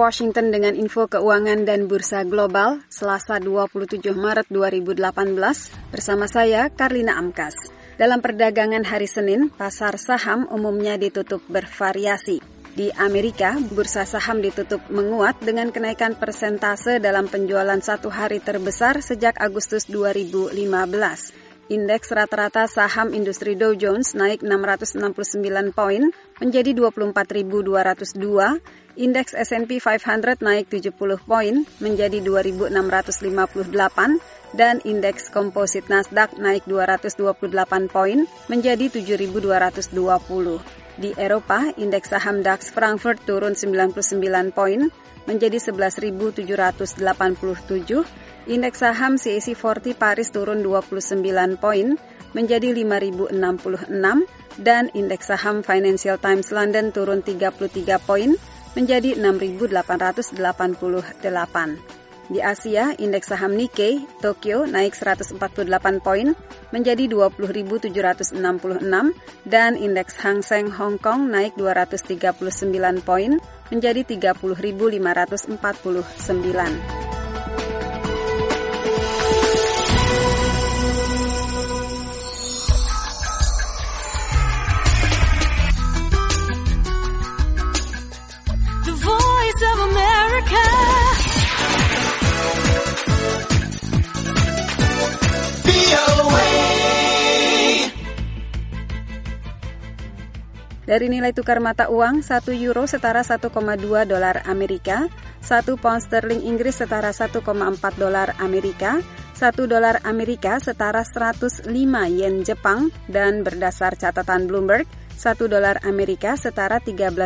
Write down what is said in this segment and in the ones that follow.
Washington dengan info keuangan dan bursa global Selasa 27 Maret 2018 bersama saya Karlina Amkas. Dalam perdagangan hari Senin, pasar saham umumnya ditutup bervariasi. Di Amerika, bursa saham ditutup menguat dengan kenaikan persentase dalam penjualan satu hari terbesar sejak Agustus 2015. Indeks rata-rata saham industri Dow Jones naik 669 poin menjadi 24.202, indeks S&P 500 naik 70 poin menjadi 2.658, dan indeks komposit Nasdaq naik 228 poin menjadi 7.220. Di Eropa, indeks saham DAX Frankfurt turun 99 poin menjadi 11.787, indeks saham CAC 40 Paris turun 29 poin menjadi 5.066, dan indeks saham Financial Times London turun 33 poin menjadi 6.888. Di Asia, indeks saham Nikkei Tokyo naik 148 poin menjadi 20.766, dan indeks Hang Seng Hong Kong naik 239 poin menjadi 30.549. Dari nilai tukar mata uang, 1 euro setara 1,2 dolar Amerika, 1 pound sterling Inggris setara 1,4 dolar Amerika, 1 dolar Amerika setara 105 yen Jepang, dan berdasar catatan Bloomberg, 1 dolar Amerika setara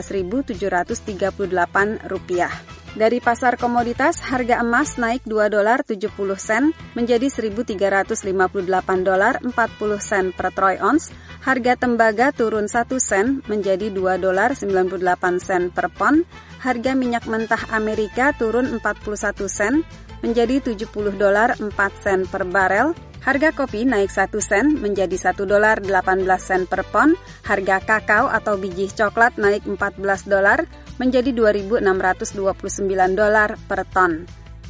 13.738 rupiah. Dari pasar komoditas, harga emas naik 2 dolar 70 sen menjadi 1.358 dolar 40 sen per troy ounce. Harga tembaga turun 1 sen menjadi 2 dolar 98 sen per pon. Harga minyak mentah Amerika turun 41 sen menjadi 70 dolar 4 sen per barel. Harga kopi naik 1 sen menjadi 1 dolar 18 sen per pon. Harga kakao atau biji coklat naik 14 dolar menjadi 2.629 dolar per ton.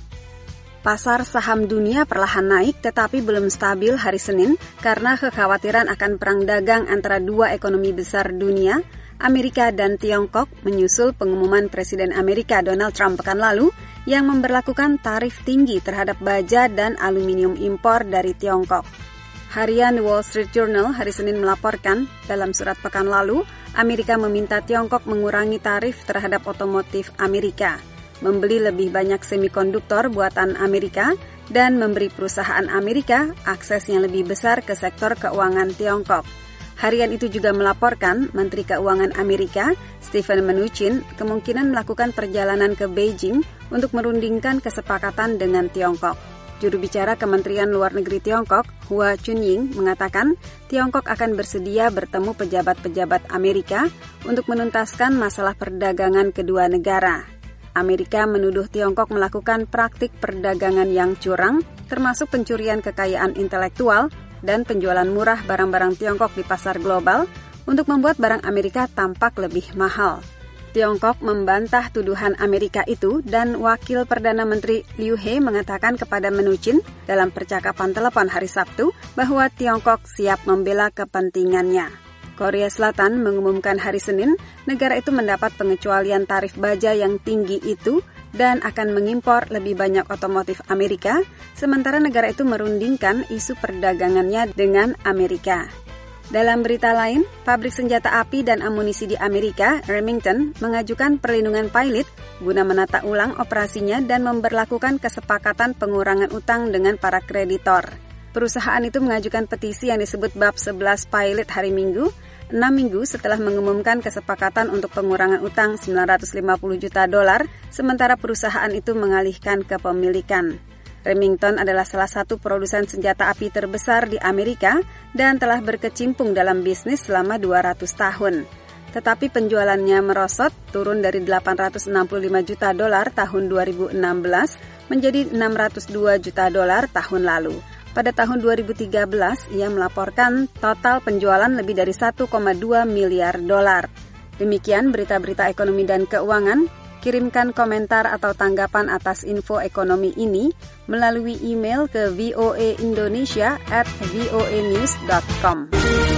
Pasar saham dunia perlahan naik tetapi belum stabil hari Senin karena kekhawatiran akan perang dagang antara dua ekonomi besar dunia, Amerika dan Tiongkok, menyusul pengumuman Presiden Amerika Donald Trump pekan lalu yang memberlakukan tarif tinggi terhadap baja dan aluminium impor dari Tiongkok. Harian The Wall Street Journal hari Senin melaporkan, dalam surat pekan lalu, Amerika meminta Tiongkok mengurangi tarif terhadap otomotif Amerika, membeli lebih banyak semikonduktor buatan Amerika, dan memberi perusahaan Amerika akses yang lebih besar ke sektor keuangan Tiongkok. Harian itu juga melaporkan Menteri Keuangan Amerika, Steven Mnuchin, kemungkinan melakukan perjalanan ke Beijing untuk merundingkan kesepakatan dengan Tiongkok. Juru bicara Kementerian Luar Negeri Tiongkok, Hua Chunying, mengatakan Tiongkok akan bersedia bertemu pejabat-pejabat Amerika untuk menuntaskan masalah perdagangan kedua negara. Amerika menuduh Tiongkok melakukan praktik perdagangan yang curang, termasuk pencurian kekayaan intelektual dan penjualan murah barang-barang Tiongkok di pasar global untuk membuat barang Amerika tampak lebih mahal. Tiongkok membantah tuduhan Amerika itu, dan Wakil Perdana Menteri Liu He mengatakan kepada Mnuchin dalam percakapan telepon hari Sabtu bahwa Tiongkok siap membela kepentingannya. Korea Selatan mengumumkan hari Senin negara itu mendapat pengecualian tarif baja yang tinggi itu dan akan mengimpor lebih banyak otomotif Amerika, sementara negara itu merundingkan isu perdagangannya dengan Amerika. Dalam berita lain, pabrik senjata api dan amunisi di Amerika, Remington, mengajukan perlindungan pilot guna menata ulang operasinya dan memberlakukan kesepakatan pengurangan utang dengan para kreditor. Perusahaan itu mengajukan petisi yang disebut Bab 11 Pilot hari Minggu, 6 minggu setelah mengumumkan kesepakatan untuk pengurangan utang $950 juta, sementara perusahaan itu mengalihkan kepemilikan. Remington adalah salah satu produsen senjata api terbesar di Amerika dan telah berkecimpung dalam bisnis selama 200 tahun. Tetapi penjualannya merosot, turun dari $865 juta tahun 2016 menjadi $602 juta tahun lalu. Pada tahun 2013, ia melaporkan total penjualan lebih dari $1,2 miliar. Demikian berita-berita ekonomi dan keuangan. Kirimkan komentar atau tanggapan atas info ekonomi ini melalui email ke voaindonesia@voanews.com.